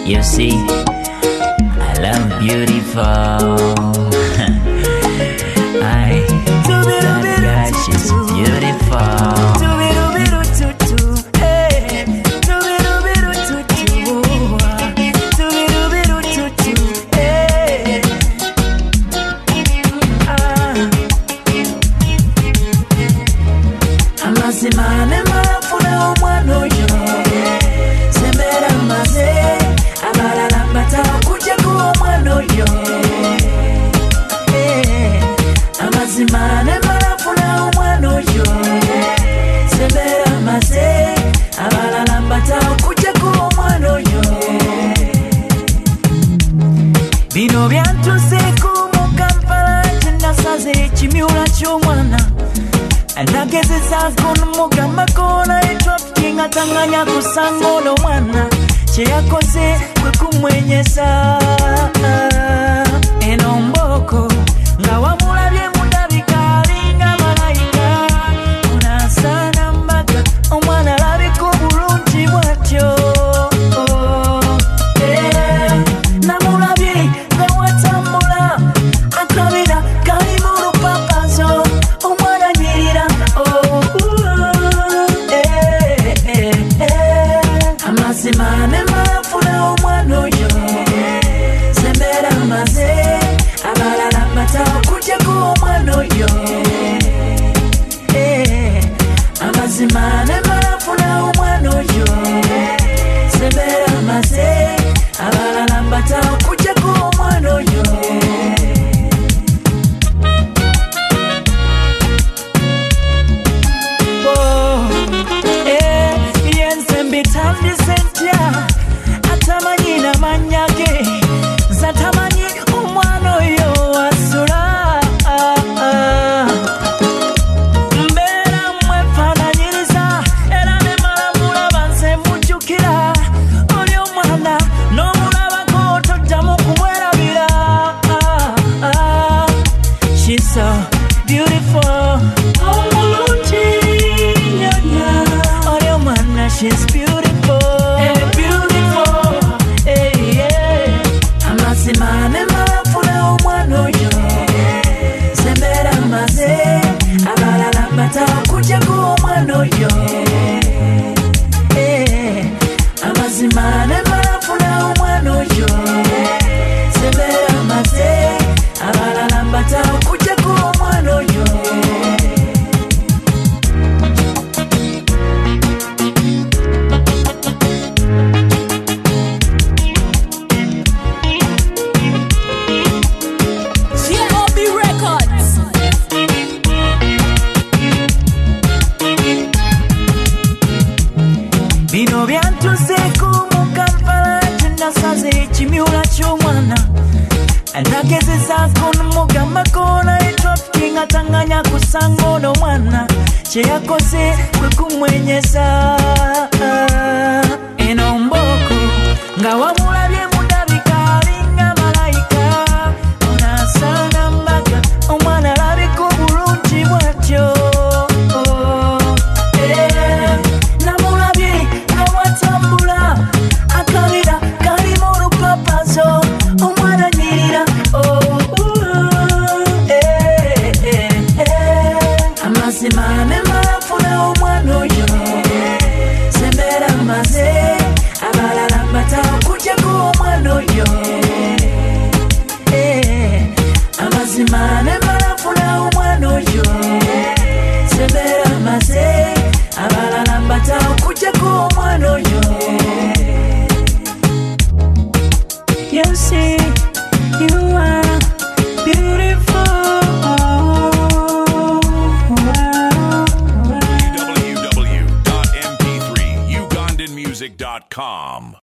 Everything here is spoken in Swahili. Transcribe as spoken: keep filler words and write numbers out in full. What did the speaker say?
You see, I love beautiful. I, that girl, she's beautiful. Amazimane mafuna omwana oyo sembera maze abalala mbata kujja ku omwana oyo amazimane mafuna omwana oyo sembera maze abalala mbata kujja ku omwana oyo bino byantuseeko mu Kampala kyenasaze ekimyula ky'omwana Nagezeza kumugamba kona etrafficking atanganya kusanga ono mwana kye yakoze kwe kumwenyesa eno mboko nga wamulabye mundabika alinga malayika onasana mbaga omwana alabika obulungi bwatyo namulabye nga watambula akabira kali mu lupapazo Amazimane mafuna omwana oyo sembera maze abalala mbata kujja ku omwana oyo amazimane mafuna omwana oyo sembera maze abalala mbata kujja ku omwana oyo atamanyi namanyage zatamanyi omwana oyo asula mbeera mwefaananyiriza era ne malamulaba nze mujjukira oli omwana n'omulabako tojjamu kumwerabira She's so beautiful omulungi nyonya oli omwana she's beautiful Amazimane mafuna omwana oyo sembera maze abalala mbata kujja ku omwana oyo amazimane mafuna omwana oyo sembera maze abalala mbata kujja ku omwana oyo bino byantuseeko mu Kampala kyenasaze ekimyula ky'omwana nagezeza kumugamba kona etrafficking atanganya kusanga ono mwana kye yakoze kwe kumwenyesa eno mboko nga wamulabye mundabika alinga malayika onasana mbaga omwana alabika obulungi bwatyo Amazimane mafuna omwana oyo sembera maze abalala mbata kujja ku omwana oyo amazimane mafuna omwana oyo sembera maze abalala mbata kujja ku omwana oyo You see, you are beautiful w w w dot m p three ugandan music dot com